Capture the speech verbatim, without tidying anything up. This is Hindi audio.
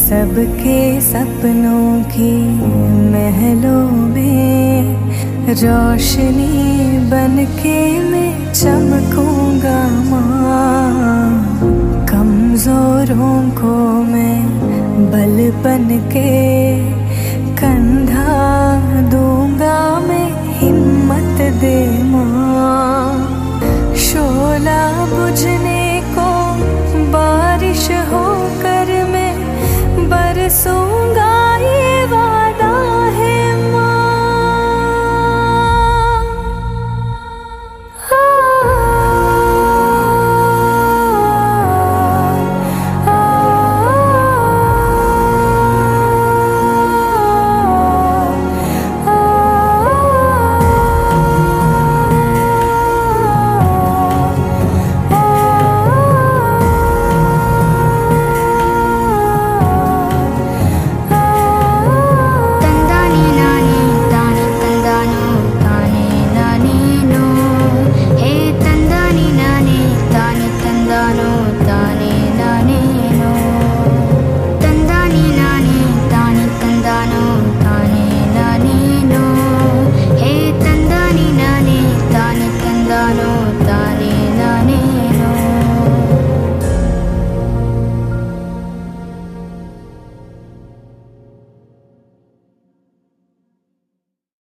सबके सपनों की महलों में रोशनी बनके मैं चमकूंगा माँ। कमजोरों को मैं बल बनके कंधा दूंगा मैं, हिम्मत दे माँ। शोला बुझने को बारिश होकर मैं बरसूं